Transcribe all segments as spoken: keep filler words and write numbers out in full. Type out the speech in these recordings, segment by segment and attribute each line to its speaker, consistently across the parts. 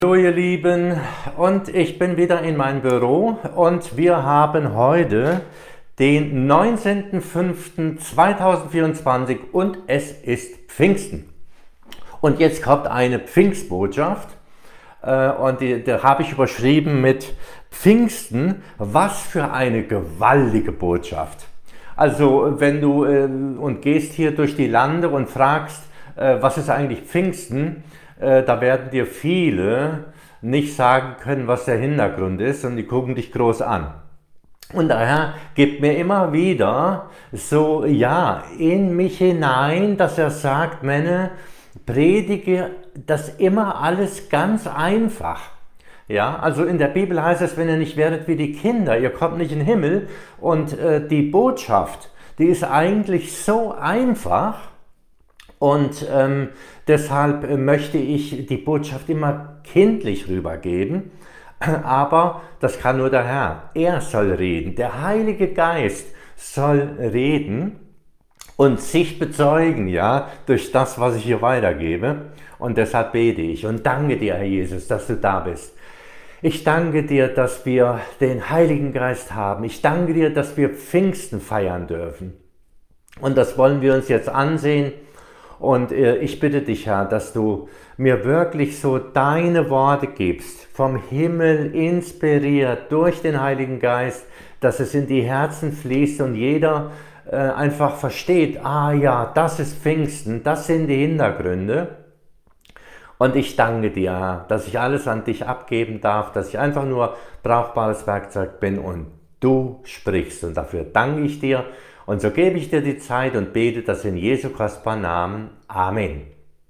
Speaker 1: Hallo ihr Lieben, und ich bin wieder in meinem Büro und wir haben heute den neunzehnten fünften zweitausendvierundzwanzig und es ist Pfingsten. Und jetzt kommt eine Pfingstbotschaft äh, und die, die habe ich überschrieben mit Pfingsten, was für eine gewaltige Botschaft. Also wenn du äh, und gehst hier durch die Lande und fragst, äh, was ist eigentlich Pfingsten, da werden dir viele nicht sagen können, was der Hintergrund ist, und die gucken dich groß an. Und daher gibt mir immer wieder so, ja, in mich hinein, dass er sagt, Männer, predige das immer alles ganz einfach. Ja, also in der Bibel heißt es, wenn ihr nicht werdet wie die Kinder, ihr kommt nicht in den Himmel. Und äh, die Botschaft, die ist eigentlich so einfach. Und ähm, deshalb äh, möchte ich die Botschaft immer kindlich rübergeben, aber das kann nur der Herr. Er soll reden, der Heilige Geist soll reden und sich bezeugen, ja, durch das, was ich hier weitergebe. Und deshalb bete ich und danke dir, Herr Jesus, dass du da bist. Ich danke dir, dass wir den Heiligen Geist haben. Ich danke dir, dass wir Pfingsten feiern dürfen. Und das wollen wir uns jetzt ansehen. Und ich bitte dich, Herr, dass du mir wirklich so deine Worte gibst, vom Himmel inspiriert durch den Heiligen Geist, dass es in die Herzen fließt und jeder äh, einfach versteht, ah ja, das ist Pfingsten, das sind die Hintergründe. Und ich danke dir, Herr, dass ich alles an dich abgeben darf, dass ich einfach nur brauchbares Werkzeug bin und du sprichst. Und dafür danke ich dir. Und so gebe ich dir die Zeit und bete das in Jesu kostbaren Namen. Amen.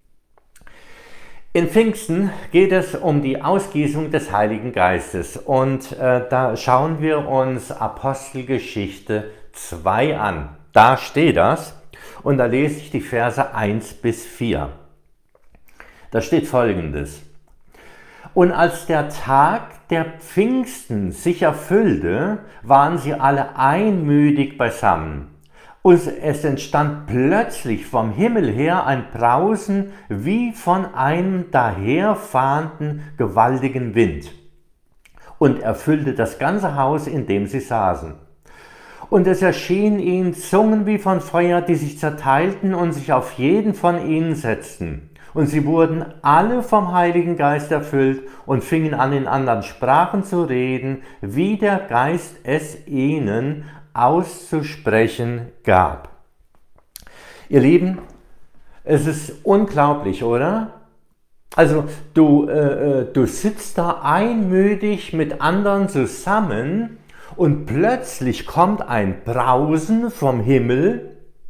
Speaker 1: In Pfingsten geht es um die Ausgießung des Heiligen Geistes. Und äh, da schauen wir uns Apostelgeschichte zwei an. Da steht das. Und da lese ich die Verse eins bis vier. Da steht Folgendes. Und als der Tag der Pfingsten sich erfüllte, waren sie alle einmütig beisammen. Und es entstand plötzlich vom Himmel her ein Brausen wie von einem daherfahrenden gewaltigen Wind und erfüllte das ganze Haus, in dem sie saßen. Und es erschienen ihnen Zungen wie von Feuer, die sich zerteilten und sich auf jeden von ihnen setzten. Und sie wurden alle vom Heiligen Geist erfüllt und fingen an, in anderen Sprachen zu reden, wie der Geist es ihnen auszusprechen gab. Ihr Lieben, es ist unglaublich, oder? Also du, äh, du sitzt da einmütig mit anderen zusammen und plötzlich kommt ein Brausen vom Himmel.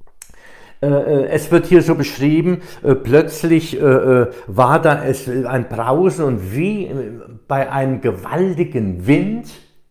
Speaker 1: Es wird hier so beschrieben, plötzlich war da es ein Brausen und wie bei einem gewaltigen Wind.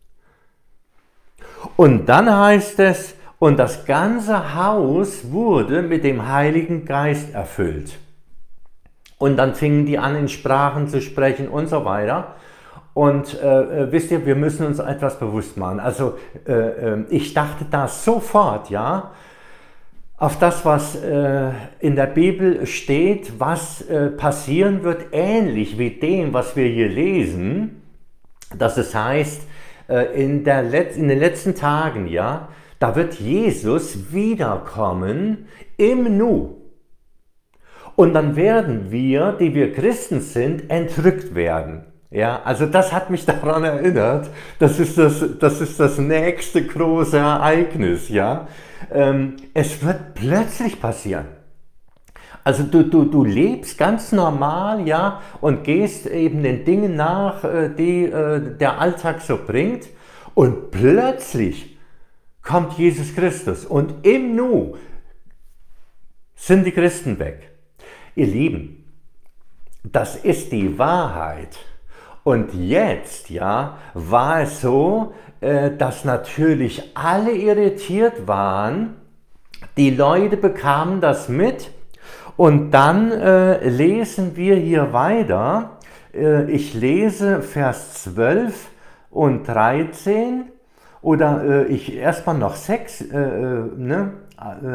Speaker 1: Und dann heißt es, und das ganze Haus wurde mit dem Heiligen Geist erfüllt. Und dann fingen die an, in Sprachen zu sprechen und so weiter. Und äh, wisst ihr, wir müssen uns etwas bewusst machen. Also äh, ich dachte da sofort, ja, auf das, was äh, in der Bibel steht, was äh, passieren wird, ähnlich wie dem, was wir hier lesen, dass es heißt, äh, in, der Let- in den letzten Tagen, ja, da wird Jesus wiederkommen im Nu. Und dann werden wir, die wir Christen sind, entrückt werden. Ja, also das hat mich daran erinnert, das ist das, das ist das nächste große Ereignis, ja. Ähm, es wird plötzlich passieren. Also du, du, du lebst ganz normal, ja, und gehst eben den Dingen nach, die äh, der Alltag so bringt, und plötzlich kommt Jesus Christus und im Nu sind die Christen weg. Ihr Lieben, das ist die Wahrheit. Und jetzt, ja, war es so, äh, dass natürlich alle irritiert waren. Die Leute bekamen das mit. Und dann äh, lesen wir hier weiter. Äh, ich lese Vers zwölf und dreizehn. Oder äh, ich erstmal noch sechs, äh, ne?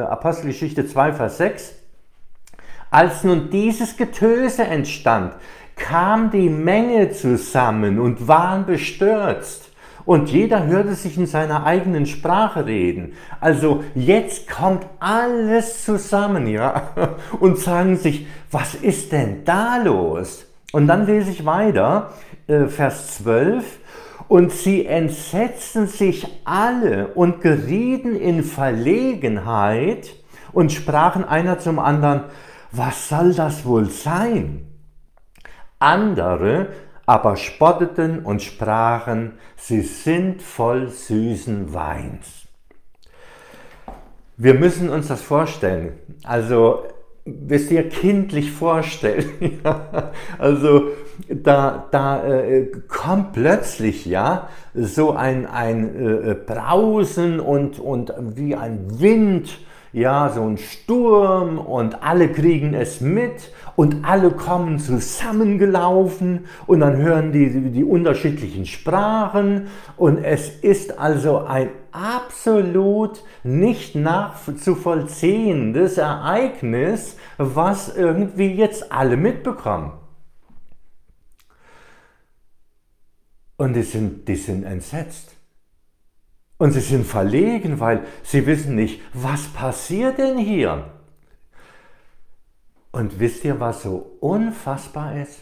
Speaker 1: Apostelgeschichte zwei, Vers sechs. Als nun dieses Getöse entstand kam die Menge zusammen und waren bestürzt. Und jeder hörte sich in seiner eigenen Sprache reden. Also jetzt kommt alles zusammen, ja, und sagen sich, was ist denn da los? Und dann lese ich weiter, äh, Vers zwölf. Und sie entsetzten sich alle und gerieten in Verlegenheit und sprachen einer zum anderen, was soll das wohl sein? Andere aber spotteten und sprachen, sie sind voll süßen Weins. Wir müssen uns das vorstellen, also wisst ihr, kindlich vorstellen, ja, also da, da äh, kommt plötzlich ja so ein, ein äh, Brausen und, und wie ein Wind, ja, so ein Sturm und alle kriegen es mit und alle kommen zusammengelaufen und dann hören die, die, die unterschiedlichen Sprachen und es ist also ein absolut nicht nachzuvollziehendes Ereignis, was irgendwie jetzt alle mitbekommen. Und die sind, die sind entsetzt. Und sie sind verlegen, weil sie wissen nicht, was passiert denn hier? Und wisst ihr, was so unfassbar ist?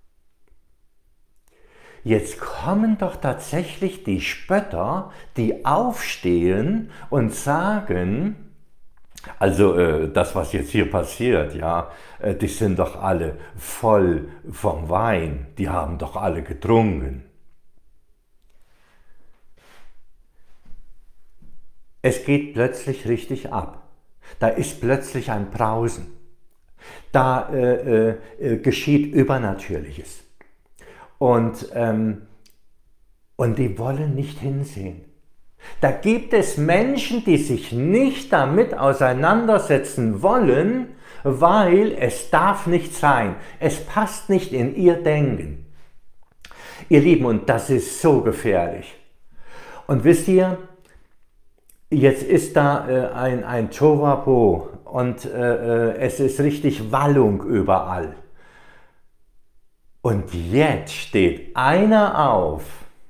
Speaker 1: Jetzt kommen doch tatsächlich die Spötter, die aufstehen und sagen, also äh, das, was jetzt hier passiert, ja, äh, die sind doch alle voll vom Wein, die haben doch alle getrunken. Es geht plötzlich richtig ab. Da ist plötzlich ein Brausen. Da äh, äh, geschieht Übernatürliches. Und, ähm, und die wollen nicht hinsehen. Da gibt es Menschen, die sich nicht damit auseinandersetzen wollen, weil es darf nicht sein. Es passt nicht in ihr Denken. Ihr Lieben, und das ist so gefährlich. Und wisst ihr, jetzt ist da äh, ein, ein Tohuwabohu und äh, es ist richtig Wallung überall. Und jetzt steht einer auf,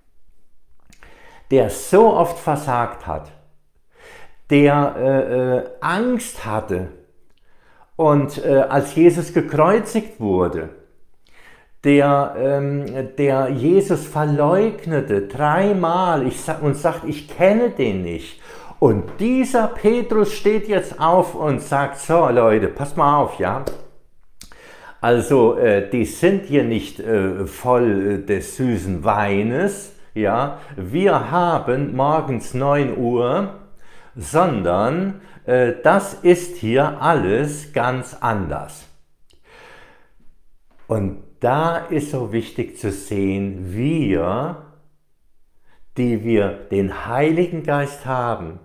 Speaker 1: der so oft versagt hat, der äh, äh, Angst hatte und äh, als Jesus gekreuzigt wurde, der, ähm, der Jesus verleugnete dreimal ich sag, und sagt, ich kenne den nicht. Und dieser Petrus steht jetzt auf und sagt, so Leute, passt mal auf, ja. Also äh, die sind hier nicht äh, voll des süßen Weines, ja. Wir haben morgens neun Uhr, sondern äh, das ist hier alles ganz anders. Und da ist so wichtig zu sehen, wir, die wir den Heiligen Geist haben,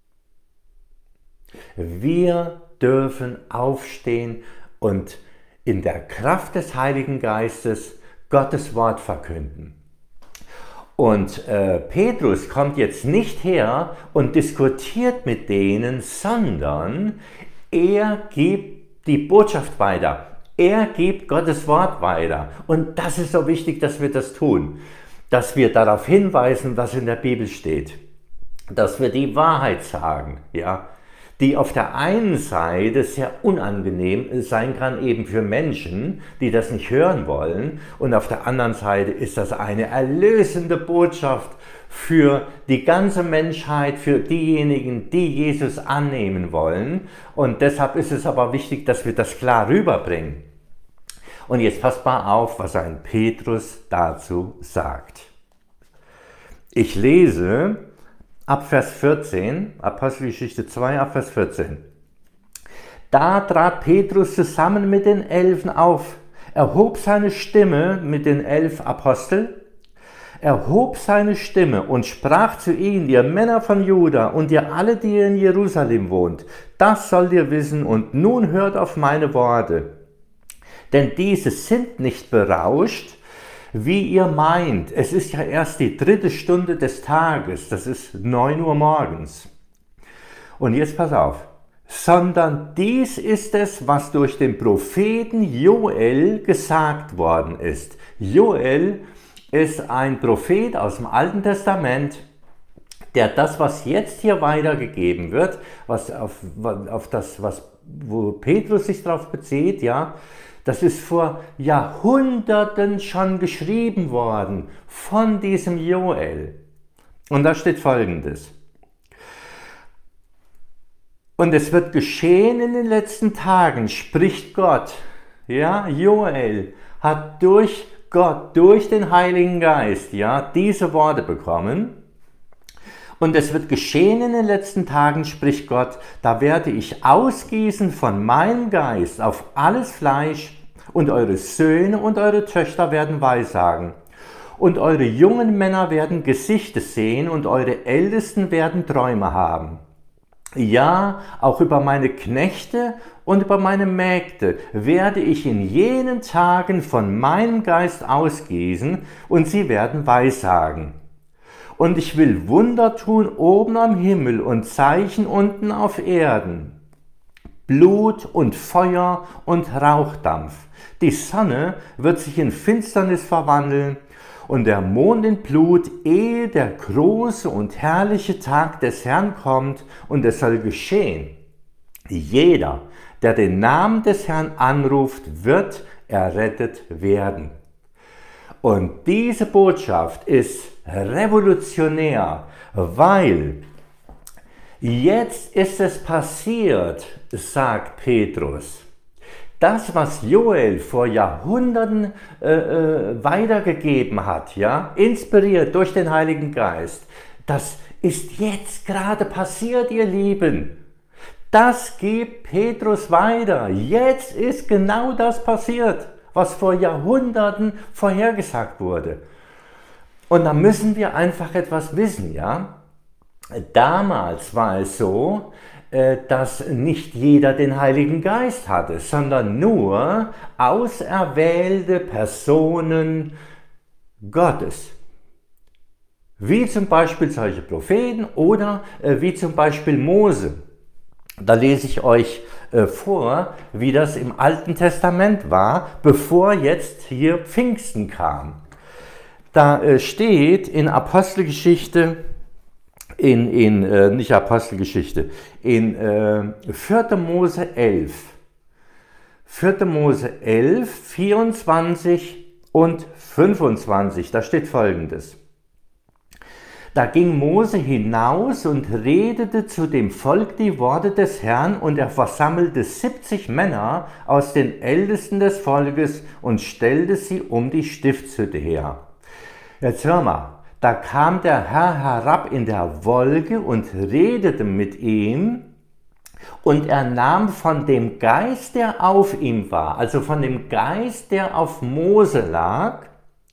Speaker 1: wir dürfen aufstehen und in der Kraft des Heiligen Geistes Gottes Wort verkünden. Und äh, Petrus kommt jetzt nicht her und diskutiert mit denen, sondern er gibt die Botschaft weiter. Er gibt Gottes Wort weiter. Und das ist so wichtig, dass wir das tun. Dass wir darauf hinweisen, was in der Bibel steht. Dass wir die Wahrheit sagen, ja. Die auf der einen Seite sehr unangenehm sein kann, eben für Menschen, die das nicht hören wollen. Und auf der anderen Seite ist das eine erlösende Botschaft für die ganze Menschheit, für diejenigen, die Jesus annehmen wollen. Und deshalb ist es aber wichtig, dass wir das klar rüberbringen. Und jetzt passt mal auf, was ein Petrus dazu sagt. Ich lese ab Vers vierzehn, Apostelgeschichte zwei, ab Vers vierzehn. Da trat Petrus zusammen mit den Elfen auf, erhob seine Stimme mit den elf Aposteln, erhob seine Stimme und sprach zu ihnen, ihr Männer von Juda und ihr alle, die ihr in Jerusalem wohnt, das sollt ihr wissen und nun hört auf meine Worte. Denn diese sind nicht berauscht, wie ihr meint. Es ist ja erst die dritte Stunde des Tages, das ist neun Uhr morgens. Und jetzt pass auf, sondern dies ist es, was durch den Propheten Joel gesagt worden ist. Joel ist ein Prophet aus dem Alten Testament, der das, was jetzt hier weitergegeben wird, was auf, auf das, was, wo Petrus sich darauf bezieht, ja, das ist vor Jahrhunderten schon geschrieben worden von diesem Joel. Und da steht Folgendes: Und es wird geschehen in den letzten Tagen, spricht Gott. Ja, Joel hat durch Gott, durch den Heiligen Geist, ja, diese Worte bekommen. Und es wird geschehen in den letzten Tagen, spricht Gott, da werde ich ausgießen von meinem Geist auf alles Fleisch, und eure Söhne und eure Töchter werden Weissagen. Und eure jungen Männer werden Gesichter sehen, und eure Ältesten werden Träume haben. Ja, auch über meine Knechte und über meine Mägde werde ich in jenen Tagen von meinem Geist ausgießen, und sie werden Weissagen. Und ich will Wunder tun oben am Himmel und Zeichen unten auf Erden, Blut und Feuer und Rauchdampf. Die Sonne wird sich in Finsternis verwandeln und der Mond in Blut, ehe der große und herrliche Tag des Herrn kommt, und es soll geschehen. Jeder, der den Namen des Herrn anruft, wird errettet werden. Und diese Botschaft ist revolutionär, weil jetzt ist es passiert, sagt Petrus. Das, was Joel vor Jahrhunderten äh, äh, weitergegeben hat, ja, inspiriert durch den Heiligen Geist, das ist jetzt gerade passiert, ihr Lieben. Das gibt Petrus weiter. Jetzt ist genau das passiert, was vor Jahrhunderten vorhergesagt wurde. Und da müssen wir einfach etwas wissen, ja. Damals war es so, dass nicht jeder den Heiligen Geist hatte, sondern nur auserwählte Personen Gottes. Wie zum Beispiel solche Propheten oder wie zum Beispiel Mose. Da lese ich euch vor, wie das im Alten Testament war, bevor jetzt hier Pfingsten kam. Da steht in Apostelgeschichte, in, in äh, nicht Apostelgeschichte, in äh, vierter Mose elf. vierter Mose elf, vierundzwanzig und fünfundzwanzig, da steht Folgendes. Da ging Mose hinaus und redete zu dem Volk die Worte des Herrn, und er versammelte siebzig Männer aus den Ältesten des Volkes und stellte sie um die Stiftshütte her. Jetzt hör mal. Da kam der Herr herab in der Wolke und redete mit ihm, und er nahm von dem Geist, der auf ihm war, also von dem Geist, der auf Mose lag,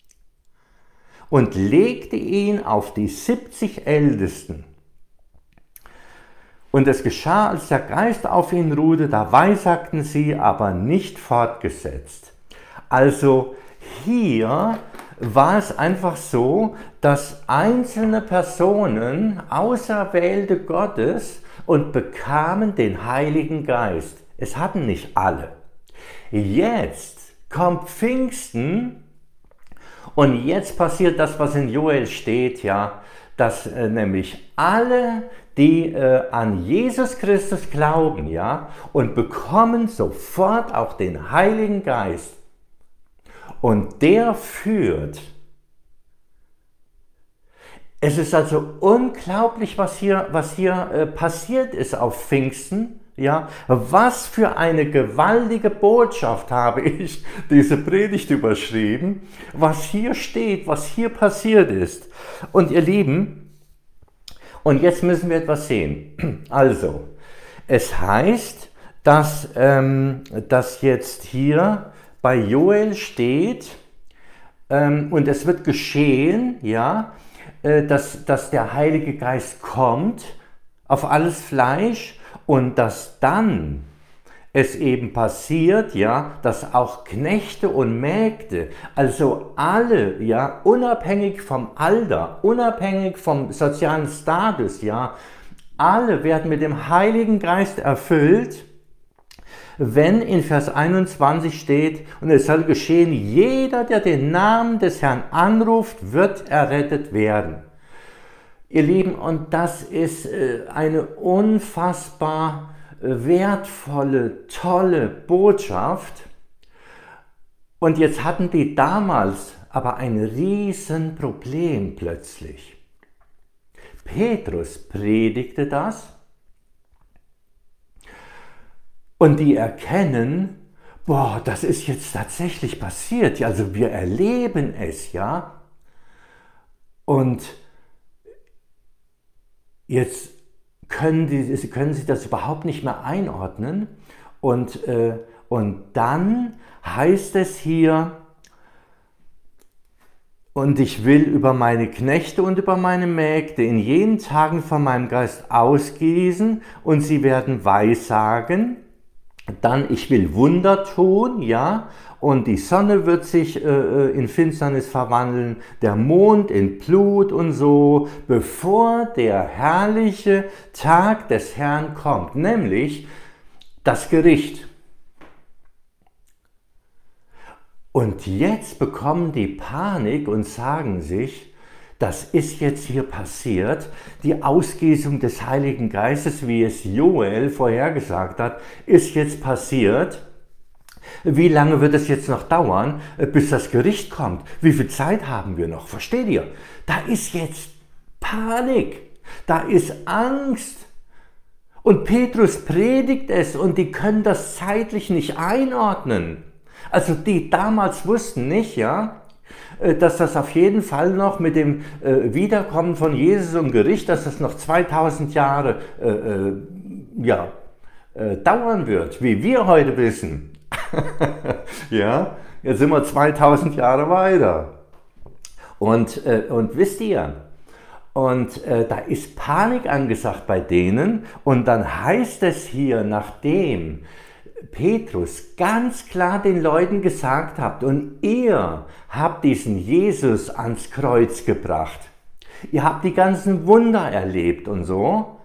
Speaker 1: und legte ihn auf die siebzig Ältesten. Und es geschah, als der Geist auf ihn ruhte, da weissagten sie, aber nicht fortgesetzt. Also hier war es einfach so, dass einzelne Personen auserwählte Gottes und bekamen den Heiligen Geist. Es hatten nicht alle. Jetzt kommt Pfingsten und jetzt passiert das, was in Joel steht, ja, dass äh, nämlich alle, die äh, an Jesus Christus glauben, ja, und bekommen sofort auch den Heiligen Geist. Und der führt. Es ist also unglaublich, was hier, was hier äh, passiert ist auf Pfingsten. Ja, was für eine gewaltige Botschaft habe ich diese Predigt überschrieben, was hier steht, was hier passiert ist. Und ihr Lieben, und jetzt müssen wir etwas sehen. Also, es heißt, dass, ähm, dass jetzt hier bei Joel steht, ähm, und es wird geschehen, ja, äh, dass, dass der Heilige Geist kommt auf alles Fleisch, und dass dann es eben passiert, ja, dass auch Knechte und Mägde, also alle, ja, unabhängig vom Alter, unabhängig vom sozialen Status, ja, alle werden mit dem Heiligen Geist erfüllt, wenn in Vers einundzwanzig steht, und es soll geschehen, jeder, der den Namen des Herrn anruft, wird errettet werden. Ihr Lieben, und das ist eine unfassbar wertvolle, tolle Botschaft. Und jetzt hatten die damals aber ein Riesenproblem plötzlich. Petrus predigte das und die erkennen, boah, das ist jetzt tatsächlich passiert, also wir erleben es, ja. Und jetzt können, die, sie können sich das überhaupt nicht mehr einordnen und, äh, und dann heißt es hier, und ich will über meine Knechte und über meine Mägde in jenen Tagen von meinem Geist ausgießen und sie werden Weissagen. Dann, ich will Wunder tun, ja, und die Sonne wird sich äh, in Finsternis verwandeln, der Mond in Blut und so, bevor der herrliche Tag des Herrn kommt, nämlich das Gericht. Und jetzt bekommen die Panik und sagen sich, das ist jetzt hier passiert, die Ausgießung des Heiligen Geistes, wie es Joel vorhergesagt hat, ist jetzt passiert. Wie lange wird es jetzt noch dauern, bis das Gericht kommt? Wie viel Zeit haben wir noch? Versteht ihr? Da ist jetzt Panik, da ist Angst. Und Petrus predigt es und die können das zeitlich nicht einordnen. Also die damals wussten nicht, ja, dass das auf jeden Fall noch mit dem äh, Wiederkommen von Jesus und Gericht, dass das noch zweitausend Jahre äh, äh, ja, äh, dauern wird, wie wir heute wissen. Ja, jetzt sind wir zweitausend Jahre weiter. Und, äh, und wisst ihr, und äh, da ist Panik angesagt bei denen und dann heißt es hier, nachdem Petrus ganz klar den Leuten gesagt habt, und ihr habt diesen Jesus ans Kreuz gebracht. Ihr habt die ganzen Wunder erlebt und so.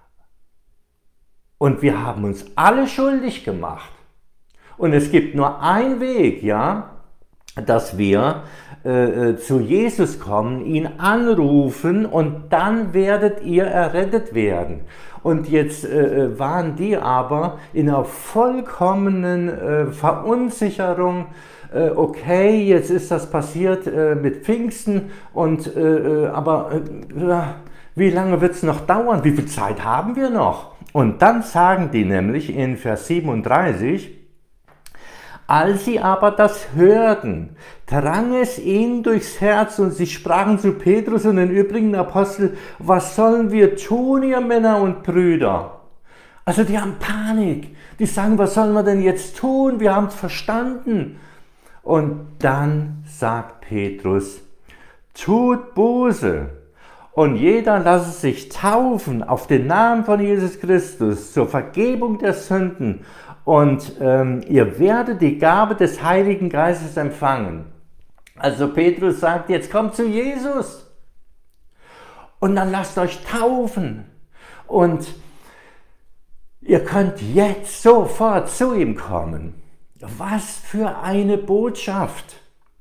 Speaker 1: Und wir haben uns alle schuldig gemacht. Und es gibt nur einen Weg, ja, dass wir äh, zu Jesus kommen, ihn anrufen und dann werdet ihr errettet werden. Und jetzt äh, waren die aber in einer vollkommenen äh, Verunsicherung. Äh, okay, jetzt ist das passiert äh, mit Pfingsten, und, äh, aber äh, wie lange wird es noch dauern? Wie viel Zeit haben wir noch? Und dann sagen die nämlich in Vers siebenunddreißig, als sie aber das hörten, drang es ihnen durchs Herz und sie sprachen zu Petrus und den übrigen Aposteln, was sollen wir tun, ihr Männer und Brüder? Also die haben Panik, die sagen, was sollen wir denn jetzt tun? Wir haben es verstanden. Und dann sagt Petrus, tut Buße und jeder lasse sich taufen auf den Namen von Jesus Christus zur Vergebung der Sünden. Und ähm, ihr werdet die Gabe des Heiligen Geistes empfangen. Also Petrus sagt, jetzt kommt zu Jesus. Und dann lasst euch taufen. Und ihr könnt jetzt sofort zu ihm kommen. Was für eine Botschaft.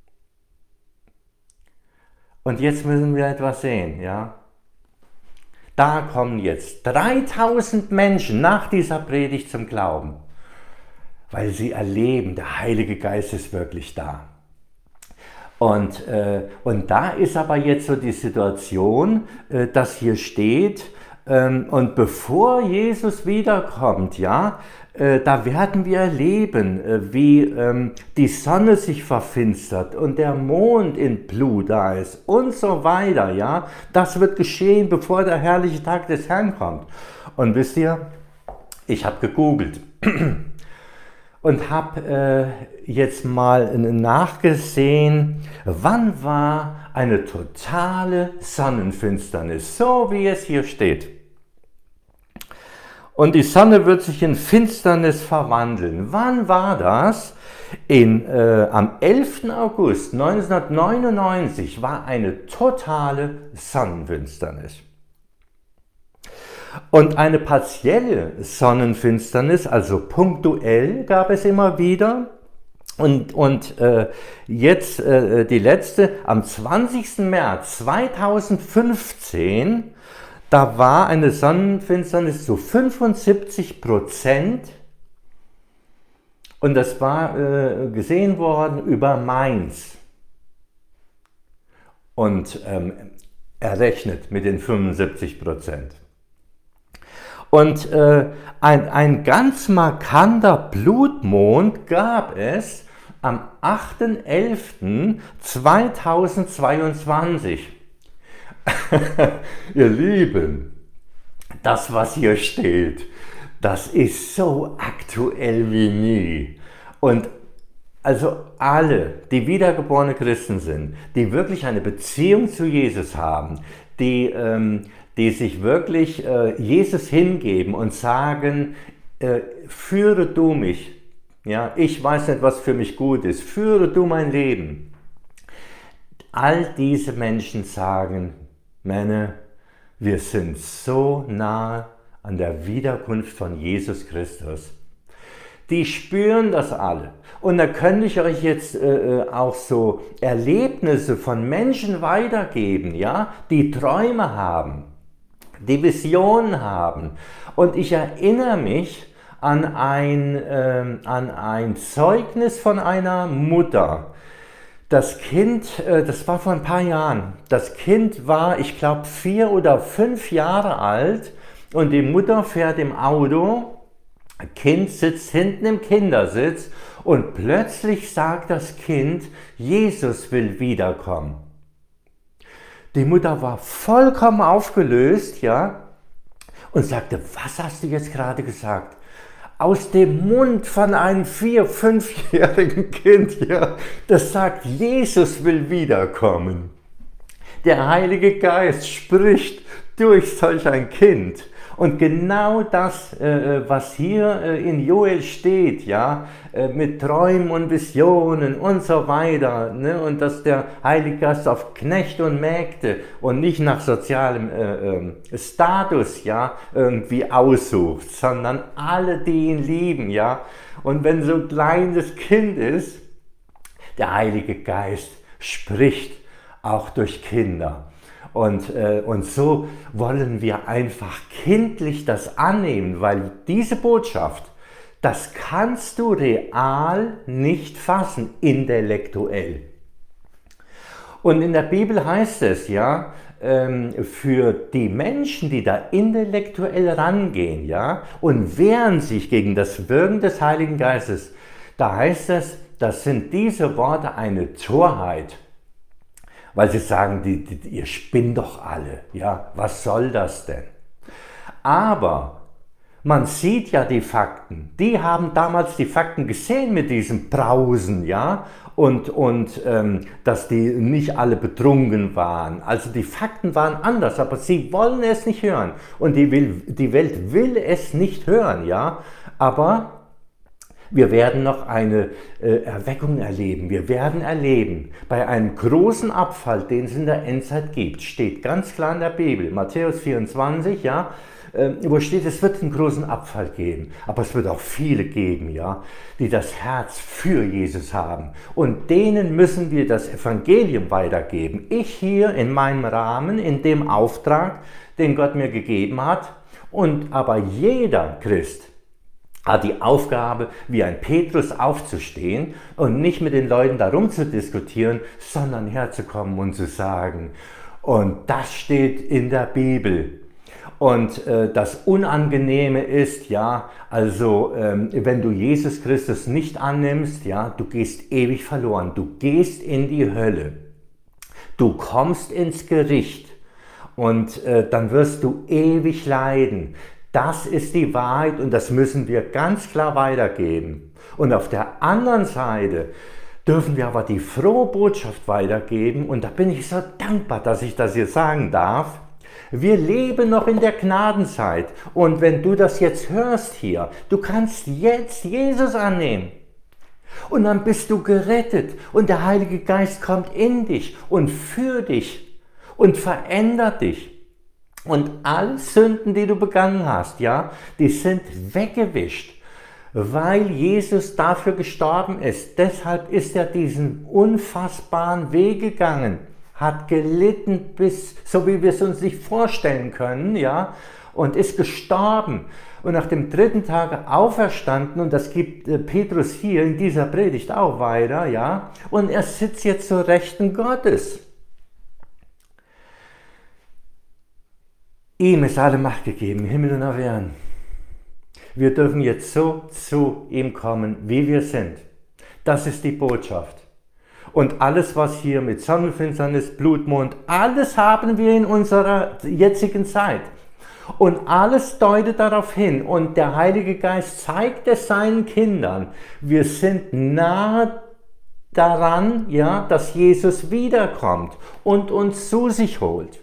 Speaker 1: Und jetzt müssen wir etwas sehen, ja. Da kommen jetzt dreitausend Menschen nach dieser Predigt zum Glauben. Weil sie erleben, der Heilige Geist ist wirklich da. Und, äh, und da ist aber jetzt so die Situation, äh, dass hier steht, ähm, und bevor Jesus wiederkommt, ja, äh, da werden wir erleben, äh, wie ähm, die Sonne sich verfinstert und der Mond in Blut da ist und so weiter, ja. Das wird geschehen, bevor der herrliche Tag des Herrn kommt. Und wisst ihr, ich habe gegoogelt. Und habe äh, jetzt mal nachgesehen, wann war eine totale Sonnenfinsternis, so wie es hier steht. Und die Sonne wird sich in Finsternis verwandeln. Wann war das? In, äh, am elften August neunzehnhundertneunundneunzig war eine totale Sonnenfinsternis. Und eine partielle Sonnenfinsternis, also punktuell, gab es immer wieder. Und, und äh, jetzt äh, die letzte, am zwanzigsten März zweitausendfünfzehn, da war eine Sonnenfinsternis zu fünfundsiebzig Prozent und das war äh, gesehen worden über Mainz. Und ähm, errechnet mit den fünfundsiebzig Prozent. Und äh, ein, ein ganz markanter Blutmond gab es am achten elften zweitausendzweiundzwanzig. Ihr Lieben, das, was hier steht, das ist so aktuell wie nie. Und also alle, die wiedergeborene Christen sind, die wirklich eine Beziehung zu Jesus haben, die, ähm, die sich wirklich äh, Jesus hingeben und sagen, äh, führe du mich, ja, ich weiß nicht, was für mich gut ist, führe du mein Leben. All diese Menschen sagen, Männer, wir sind so nah an der Wiederkunft von Jesus Christus. Die spüren das alle. Und da könnte ich euch jetzt äh, auch so Erlebnisse von Menschen weitergeben, ja, die Träume haben, die Visionen haben. Und ich erinnere mich an ein, äh, an ein Zeugnis von einer Mutter. Das Kind, äh, das war vor ein paar Jahren, das Kind war, ich glaube, vier oder fünf Jahre alt und die Mutter fährt im Auto. Kind sitzt hinten im Kindersitz und plötzlich sagt das Kind, Jesus will wiederkommen. Die Mutter war vollkommen aufgelöst, ja, und sagte, was hast du jetzt gerade gesagt? Aus dem Mund von einem vier-, fünfjährigen Kind, ja, das sagt, Jesus will wiederkommen. Der Heilige Geist spricht durch solch ein Kind. Und genau das, äh, was hier äh, in Joel steht, ja, äh, mit Träumen und Visionen und so weiter, ne, und dass der Heilige Geist auf Knechte und Mägde und nicht nach sozialem äh, äh, Status, ja, irgendwie aussucht, sondern alle, die ihn lieben, ja. Und wenn so ein kleines Kind ist, der Heilige Geist spricht auch durch Kinder. Und, äh, und so wollen wir einfach kindlich das annehmen, weil diese Botschaft, das kannst du real nicht fassen, intellektuell. Und in der Bibel heißt es ja, ähm, für die Menschen, die da intellektuell rangehen, ja, und wehren sich gegen das Wirken des Heiligen Geistes, da heißt es, das sind diese Worte eine Torheit. Weil sie sagen, die, die, ihr spinnt doch alle, ja, was soll das denn? Aber man sieht ja die Fakten, die haben damals die Fakten gesehen mit diesem Brausen, ja, und, und ähm, dass die nicht alle betrunken waren. Also die Fakten waren anders, aber sie wollen es nicht hören und die, will, die Welt will es nicht hören, ja, aber wir werden noch eine äh, Erweckung erleben. Wir werden erleben, bei einem großen Abfall, den es in der Endzeit gibt, steht ganz klar in der Bibel, Matthäus vierundzwanzig, ja, äh, wo steht, es wird einen großen Abfall geben. Aber es wird auch viele geben, ja, die das Herz für Jesus haben. Und denen müssen wir das Evangelium weitergeben. Ich hier in meinem Rahmen, in dem Auftrag, den Gott mir gegeben hat. Und aber jeder Christ hat die Aufgabe, wie ein Petrus aufzustehen und nicht mit den Leuten darum zu diskutieren, sondern herzukommen und zu sagen, und das steht in der Bibel. Und äh, das Unangenehme ist, ja, also ähm, wenn du Jesus Christus nicht annimmst, ja, du gehst ewig verloren, du gehst in die Hölle, du kommst ins Gericht und äh, dann wirst du ewig leiden. Das ist die Wahrheit und das müssen wir ganz klar weitergeben. Und auf der anderen Seite dürfen wir aber die frohe Botschaft weitergeben und da bin ich so dankbar, dass ich das hier sagen darf. Wir leben noch in der Gnadenzeit und wenn du das jetzt hörst hier, du kannst jetzt Jesus annehmen. Und dann bist du gerettet und der Heilige Geist kommt in dich und für dich und verändert dich. Und alle Sünden, die du begangen hast, ja, die sind weggewischt, weil Jesus dafür gestorben ist. Deshalb ist er diesen unfassbaren Weg gegangen, hat gelitten bis, so wie wir es uns nicht vorstellen können, ja, und ist gestorben und nach dem dritten Tag auferstanden, und das gibt äh, Petrus hier in dieser Predigt auch weiter, ja, und er sitzt jetzt zur Rechten Gottes. Ihm ist alle Macht gegeben, Himmel und auf Erden. Wir dürfen jetzt so zu ihm kommen, wie wir sind. Das ist die Botschaft. Und alles, was hier mit Sonnenfinsternis, Blutmond, alles haben wir in unserer jetzigen Zeit. Und alles deutet darauf hin. Und der Heilige Geist zeigt es seinen Kindern. Wir sind nahe daran, ja, dass Jesus wiederkommt und uns zu sich holt.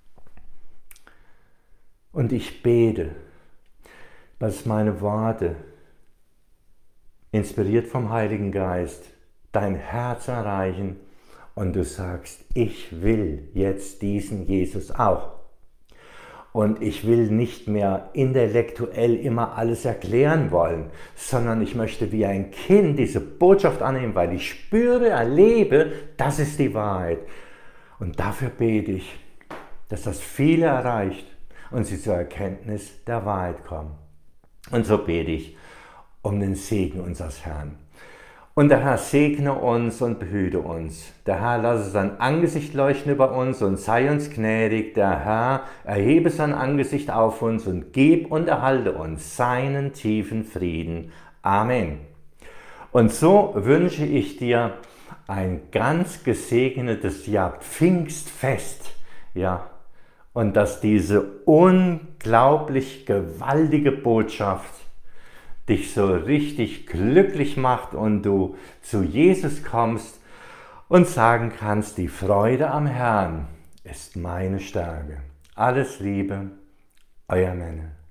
Speaker 1: Und ich bete, dass meine Worte, inspiriert vom Heiligen Geist, dein Herz erreichen und du sagst, ich will jetzt diesen Jesus auch. Und ich will nicht mehr intellektuell immer alles erklären wollen, sondern ich möchte wie ein Kind diese Botschaft annehmen, weil ich spüre, erlebe, das ist die Wahrheit. Und dafür bete ich, dass das viele erreicht und sie zur Erkenntnis der Wahrheit kommen. Und so bete ich um den Segen unseres Herrn. Und der Herr segne uns und behüte uns. Der Herr lasse sein Angesicht leuchten über uns und sei uns gnädig. Der Herr erhebe sein Angesicht auf uns und gib und erhalte uns seinen tiefen Frieden. Amen. Und so wünsche ich dir ein ganz gesegnetes Jahr, Pfingstfest, ja, und dass diese unglaublich gewaltige Botschaft dich so richtig glücklich macht und du zu Jesus kommst und sagen kannst, die Freude am Herrn ist meine Stärke. Alles Liebe, euer Männer.